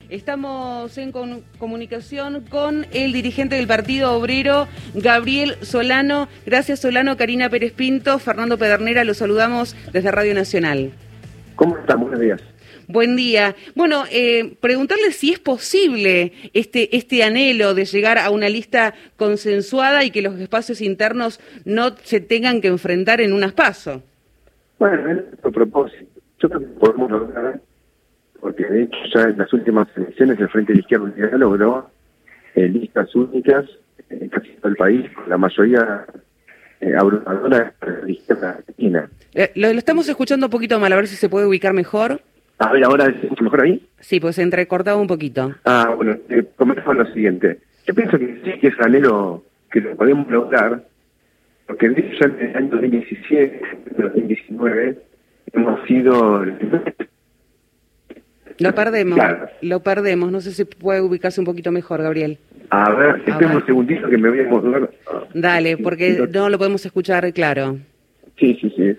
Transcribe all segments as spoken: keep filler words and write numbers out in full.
Estamos en con, comunicación con el dirigente del Partido Obrero, Gabriel Solano. Gracias, Solano. Karina Pérez Pinto, Fernando Pedernera, los saludamos desde Radio Nacional. ¿Cómo están? Buenos días. Buen día. Bueno, eh, preguntarle si es posible este, este anhelo de llegar a una lista consensuada y que los espacios internos no se tengan que enfrentar en unas PASO. Bueno, es nuestro propósito. Yo creo que podemos lograr, porque de hecho ya en las últimas elecciones el Frente de la Izquierda Unida logró eh, listas únicas en casi todo el país, la mayoría eh, abrumadora de la izquierda argentina. Eh, lo, lo estamos escuchando un poquito mal, a ver si se puede ubicar mejor. A ver, ¿ahora es mucho mejor ahí? Sí, pues se entrecortaba un poquito. Ah, bueno, eh, comenzamos lo siguiente. Yo pienso que sí, que es un anhelo que lo podemos lograr, porque de hecho ya en el año dos mil diecisiete, dos mil diecinueve, hemos sido... Lo perdemos, claro. lo perdemos. No sé si puede ubicarse un poquito mejor, Gabriel. A ver, espera un segundito que me voy a mostrar. Dale, porque no lo podemos escuchar claro. Sí, sí, sí.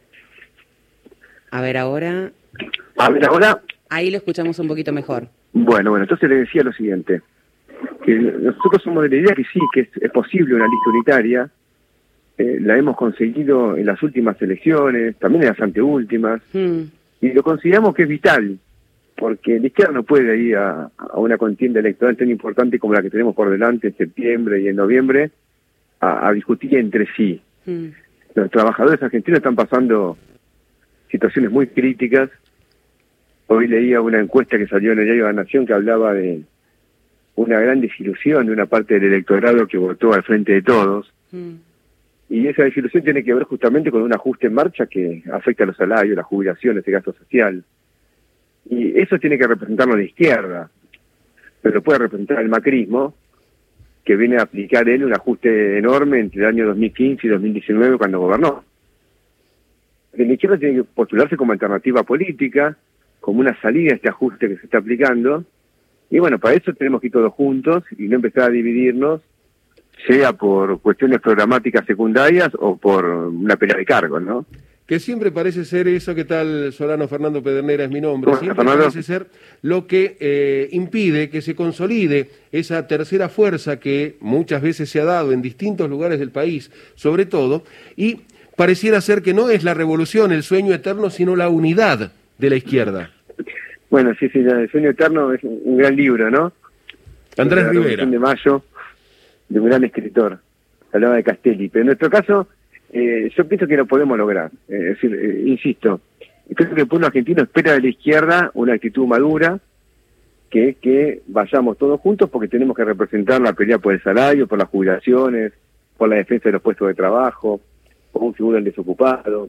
A ver, ahora... A ver, ahora... Ahí lo escuchamos un poquito mejor. Bueno, bueno, entonces le decía lo siguiente, que nosotros somos de la idea que sí, que es, es posible una lista unitaria, eh, la hemos conseguido en las últimas elecciones, también en las anteúltimas, hmm. y lo consideramos que es vital, porque la izquierda no puede ir a, a una contienda electoral tan importante como la que tenemos por delante en septiembre y en noviembre, a, a discutir entre sí. Hmm. Los trabajadores argentinos están pasando situaciones muy críticas. Hoy leía una encuesta que salió en el diario La Nación que hablaba de una gran desilusión de una parte del electorado que votó al Frente de Todos. Mm. Y esa desilusión tiene que ver justamente con un ajuste en marcha que afecta a los salarios, las jubilaciones, el gasto social. Y eso tiene que representarlo la izquierda, pero lo puede representar el macrismo, que viene a aplicar él un ajuste enorme entre el año dos mil quince y dos mil diecinueve cuando gobernó. La izquierda tiene que postularse como alternativa política, como una salida a este ajuste que se está aplicando, y bueno, para eso tenemos que ir todos juntos y no empezar a dividirnos, sea por cuestiones programáticas secundarias o por una pelea de cargos, ¿no? Que siempre parece ser eso, ¿qué tal? Solano Fernando Pedernera es mi nombre, siempre Fernando? parece ser lo que eh, impide que se consolide esa tercera fuerza que muchas veces se ha dado en distintos lugares del país, sobre todo, y pareciera ser que no es la revolución, el sueño eterno, sino la unidad de la izquierda. Bueno, sí, sí, El sueño eterno es un gran libro, ¿no? Andrés la Rivera. de Mayo, de un gran escritor, hablaba de Castelli, pero en nuestro caso, eh, yo pienso que lo podemos lograr. Eh, es decir, eh, insisto, creo que el pueblo argentino espera de la izquierda una actitud madura, que es que vayamos todos juntos porque tenemos que representar la pelea por el salario, por las jubilaciones, por la defensa de los puestos de trabajo, por un seguro del desocupado.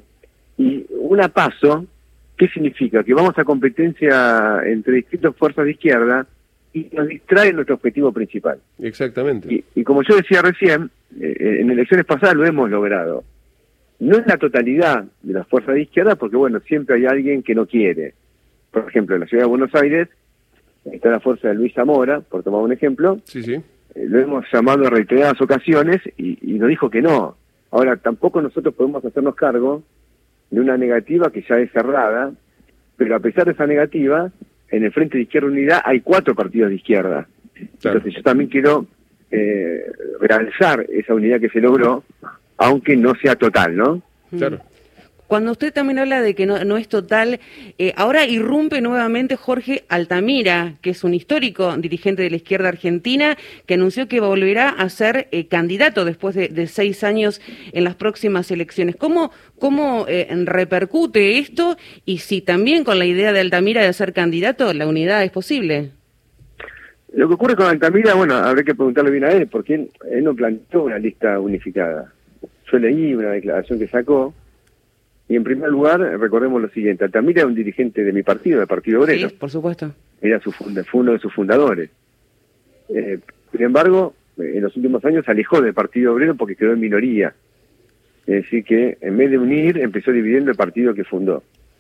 Y una PASO, ¿qué significa? Que vamos a competencia entre distintas fuerzas de izquierda y nos distrae nuestro objetivo principal. Exactamente. Y, y como yo decía recién, eh, en elecciones pasadas lo hemos logrado. No es la totalidad de las fuerzas de izquierda, porque bueno, siempre hay alguien que no quiere. Por ejemplo, en la ciudad de Buenos Aires está la fuerza de Luis Zamora, por tomar un ejemplo. Sí, sí. Eh, lo hemos llamado en reiteradas ocasiones y, y nos dijo que no. Ahora, tampoco nosotros podemos hacernos cargo de una negativa que ya es cerrada, pero a pesar de esa negativa, en el Frente de Izquierda Unidad hay cuatro partidos de izquierda. Claro. Entonces yo también quiero eh, realzar esa unidad que se logró, aunque no sea total, ¿no? Claro. Cuando usted también habla de que no, no es total, eh, ahora irrumpe nuevamente Jorge Altamira, que es un histórico dirigente de la izquierda argentina, que anunció que volverá a ser eh, candidato después de, de seis años en las próximas elecciones. ¿Cómo, cómo eh, repercute esto? Y si también con la idea de Altamira de ser candidato, la unidad es posible. Lo que ocurre con Altamira, bueno, habrá que preguntarle bien a él, porque él, él no planteó una lista unificada. Yo leí una declaración que sacó. Y en primer lugar, recordemos lo siguiente, Altamira era un dirigente de mi partido, del Partido Obrero. Sí, por supuesto. Era su funda, fue uno de sus fundadores. Eh, sin embargo, en los últimos años se alejó del Partido Obrero porque quedó en minoría. Es decir que, en vez de unir, empezó dividiendo el partido que fundó.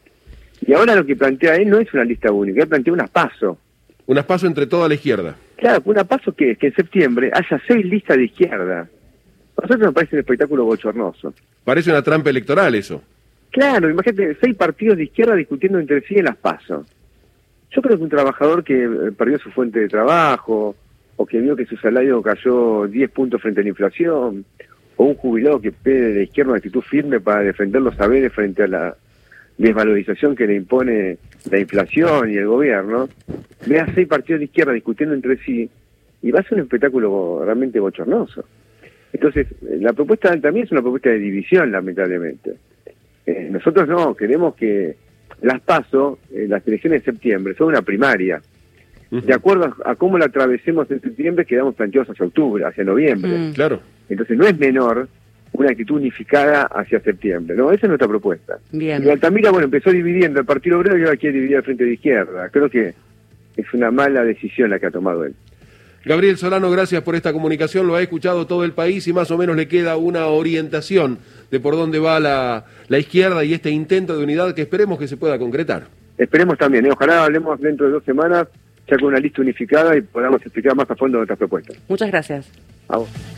Y ahora lo que plantea él no es una lista única, él plantea unas PASO. Unas PASO entre toda la izquierda. Claro, una PASO que es que en septiembre haya seis listas de izquierda. A nosotros nos parece un espectáculo bochornoso. Parece una trampa electoral eso. Claro, imagínate, seis partidos de izquierda discutiendo entre sí en las PASO. Yo creo que un trabajador que eh, perdió su fuente de trabajo, o que vio que su salario cayó diez puntos frente a la inflación, o un jubilado que pide de la izquierda una actitud firme para defender los saberes frente a la desvalorización que le impone la inflación y el gobierno, vea seis partidos de izquierda discutiendo entre sí, y va a ser un espectáculo realmente bochornoso. Entonces, la propuesta también es una propuesta de división, lamentablemente. Eh, nosotros no, queremos que las PASO, eh, las elecciones de septiembre, son una primaria. Uh-huh. De acuerdo a, a cómo la atravesemos en septiembre, quedamos planteados hacia octubre, hacia noviembre. Mm. Claro. Entonces no es menor una actitud unificada hacia septiembre, ¿no? Esa es nuestra propuesta. Bien. Y Altamira, bueno, empezó dividiendo el Partido Obrero y ahora quiere dividir al Frente de Izquierda. Creo que es una mala decisión la que ha tomado él. Gabriel Solano, gracias por esta comunicación, lo ha escuchado todo el país y más o menos le queda una orientación de por dónde va la, la izquierda y este intento de unidad que esperemos que se pueda concretar. Esperemos también, ¿eh? Ojalá hablemos dentro de dos semanas ya con una lista unificada y podamos explicar más a fondo nuestras propuestas. Muchas gracias. A vos.